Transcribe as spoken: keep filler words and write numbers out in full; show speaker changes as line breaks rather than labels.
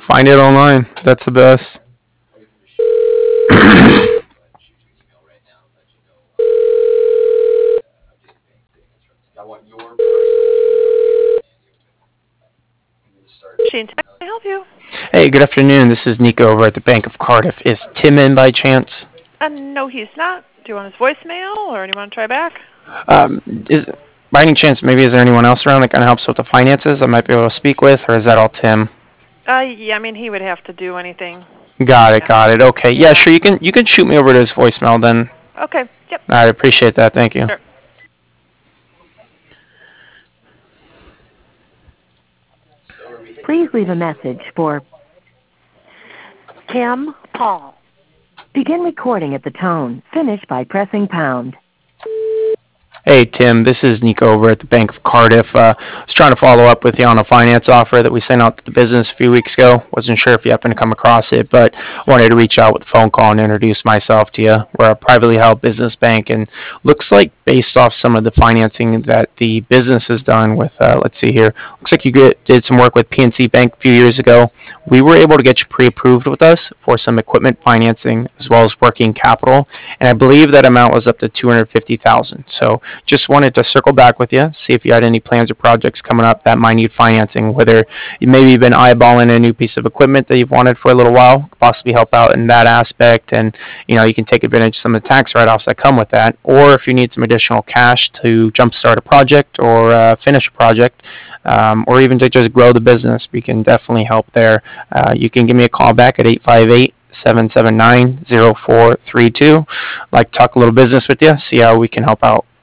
Find it online. That's the best.
Shane, can I help you?
Hey, good afternoon. This is Nico over at the Bank of Cardiff. Is Tim in by chance?
Uh, no, he's not. Do you want his voicemail, or do you want to try back?
Um, is by any chance maybe is there anyone else around that kind of helps with the finances I might be able to speak with, or is that all Tim?
Uh, yeah, I mean, he would have to do anything.
Got it,
Yeah.
got it. Okay, yeah,
Yeah.
sure. You can you can shoot me over to his voicemail then.
Okay, yep.
I appreciate that. Thank you.
Sure.
Please leave a message for Kim Paul. Begin recording at the tone. Finish by pressing pound.
Hey, Tim, this is Nico over at the Bank of Cardiff. Uh, I was trying to follow up with you on a finance offer that we sent out to the business a few weeks ago. Wasn't sure if you happened to come across it, but wanted to reach out with a phone call and introduce myself to you. We're a privately held business bank, and looks like based off some of the financing that the business has done with, uh, let's see here, looks like you get, did some work with P N C Bank a few years ago. We were able to get you pre-approved with us for some equipment financing as well as working capital, and I believe that amount was up to two hundred fifty thousand dollars. So just wanted to circle back with you, see if you had any plans or projects coming up that might need financing, whether you maybe been eyeballing a new piece of equipment that you've wanted for a little while, possibly help out in that aspect, and you know you can take advantage of some of the tax write-offs that come with that, or if you need some additional cash to jumpstart a project or uh, finish a project, um, or even to just grow the business, we can definitely help there. Uh, you can give me a call back at eight five eight, seven seven nine, zero four three two. I'd like to talk a little business with you, see how we can help out.